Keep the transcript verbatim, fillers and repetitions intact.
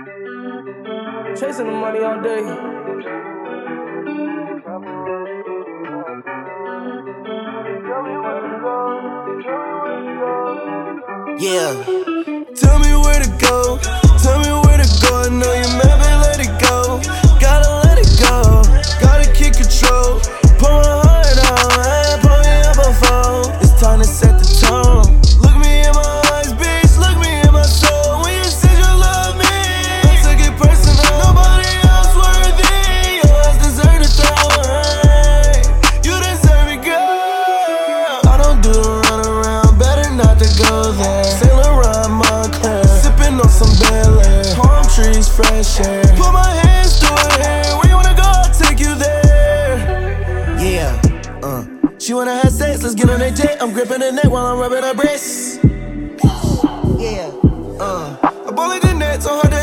Chasing the money all day. Yeah. Tell me where to go. Tell me where to go. I know you mad, but let it go. Gotta let it go. Gotta keep control. Pour my heart out. I ain't put me up before. It's time to set the tone. Look me in my eyes, bitch. Look me in my soul. When you said you love me, I took it personal. Nobody else worthy. Your ass deserve the throne. You deserve it, girl. I don't do the run around. Better not to go there. Saint Laurent, Montclair. Sipping on some Bel Air. Palm trees, fresh air. Put my hands through her hair. Where you wanna go? I'll take you there. Yeah, uh. She wanna have sex, let's get on a jet. I'm gripping her neck while I'm rubbing her breasts. Yeah, uh. I'm balling the nets on her.